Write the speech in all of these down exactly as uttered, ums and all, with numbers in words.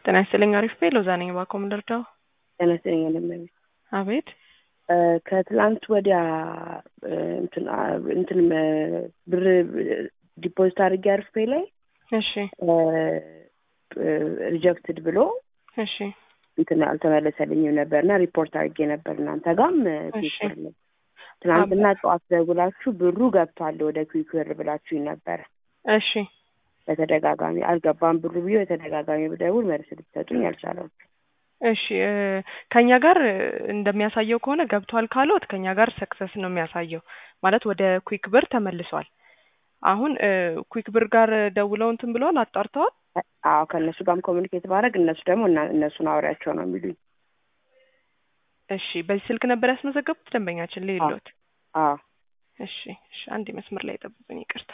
ጤና ይስጥልኝ አሪፍ ቤ ሎዛ ነኝ ባኮም ልርዳው ጤና ይስጥልኝ ለምን አቤት ከትላንት ወዲያ እንትን እንትን ብር ዲፖዚት አድርጌ አሪፍ ቤ ላይ እሺ ሪጀክትድ ብሎ እሺ እንትን አልተመለሰልኝም ነበርና ሪፖርት አድርጌ ነበር እናንተ ጋርም ፒክቸር ላይ ትላንትና ጠዋት ደውላችሁ ብሩ ገብቷል ወደ ኩዊክር ብላችሁ ነበር እሺ በተደጋጋሚ አልገባም ብሩ ቢዮ የተደጋጋሚ ብደውል መልስ ልትሰጡኝ አልቻላችሁ እሺ ከኛ ጋር እንደሚያሳየው ከሆነ ገብቷል ካሎት ከኛ ጋር ሰክሰስ ነው የሚያሳየው ማለት ወደ ኩዊክ ብር ተመልሷል አሁን ኩዊክ ብር ጋር ደውለው እንትን ብለዋል አጣርተዋል አዎ ከነሱ ጋርም ኮሙኒኬት ባረግ እነሱ ደግሞ እነሱን አውሪያቸው ነው የሚሉኝ እሺ በዚህ ስልክ ነበር ያስመዘገቡት ደንበኛችን ሌሎት አዎ እሺ እሺ አንድ መስመር ላይ ጠብቁኝ ይቅርታ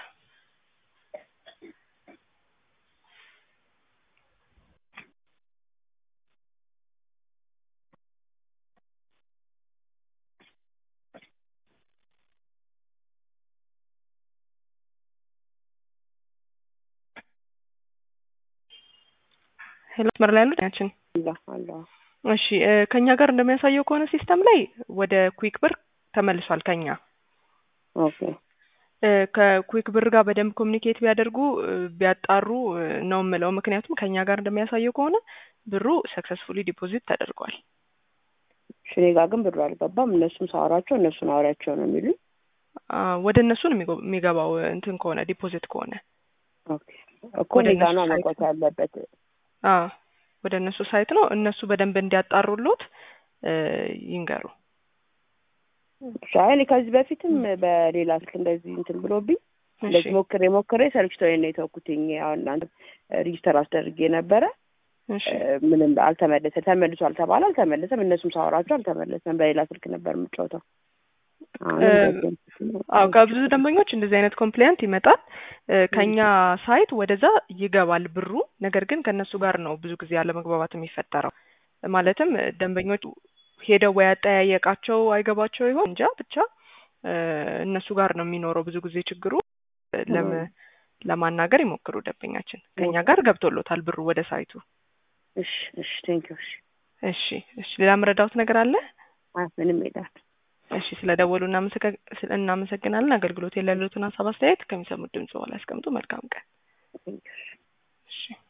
ሄሎ መስመር ላይ ያሉት አላ አላ እሺ ከኛ ጋር እንደሚያሳየው ከሆነ ሲስተም ላይ ወደ ኩዊክ ብር ተመልሷል ከኛ ኦኬ ከኩዊክ ብር ጋር በደንብ ኮሙኒኬት ቢያደርጉ ቢያጣሩ ነው የምለው ምክንያቱም ከኛ ጋር እንደሚያሳየው ከሆነ ብሩ ሰክሰስፉሊ ዲፖዚት ተደርጓል ሽኔ ጋር ግን ብሩ አልገባም እነሱም ሳወራቸው እነሱን አውሪያቸው ነው የሚሉኝ ወደ እነሱ ነው የሚገባው እንትን ከሆነ ዲፖዚት ከሆነ ኦኬ እኮ ለጋና መቆጣ ያለበት አ ወደ እነሱ ሳይት ነው እነሱ በደንብ እንዲያጣሩሉት ይንገሩ ሻይን ከዚህ በፊትም በሌላ ስልክ እንደዚህ እንትን ብሎብኝ ለዚህ ሞክሬ ሞክሬ ሰርችቶኝ ነው የተወኩትኝ አሁን አንተ ሬጂስተር አስደርጌ ነበረ ምንም አልተመለሰ ተመልሷል ተባለ አልተመለሰም እነሱም ሳወራቸው አልተመለሰም በሌላ ስልክ ነበር የምጫወተው አው ከብዙ ደንበኞች እንደዚህ አይነት ኮምፕሌንት ይመጣል ከኛ ሳይት ወደዛ ይገባል ብሩ ነገር ግን ከነሱ ጋር ነው ብዙ ጊዜ ያለ መግባባት የሚፈጠረው ማለትም ደንበኞች ሄደው ያጠያየቃቸው አይገባቸው ይሆን እንጃ ብቻ እነሱ ጋር ነው የሚኖረው ብዙ ጊዜ ችግሩ ለም ለማናገር ይሞክሩ ደንበኛችን ከኛ ጋር ገብቶሎታል ብሩ ወደ ሳይቱ እሺ እሺ ቴንክ ዩ እሺ እሺ ሌላ መረዳት ነገር አለ አይ ምንም የለም እሺ ስለደወሉና እናመሰግናለን አገልግሎት የሌሉትን ሀሳብ አስተያየት ከሚሰሙት ድምጽ በኋላ ያስቀምጡ መልካም ቀን እሺ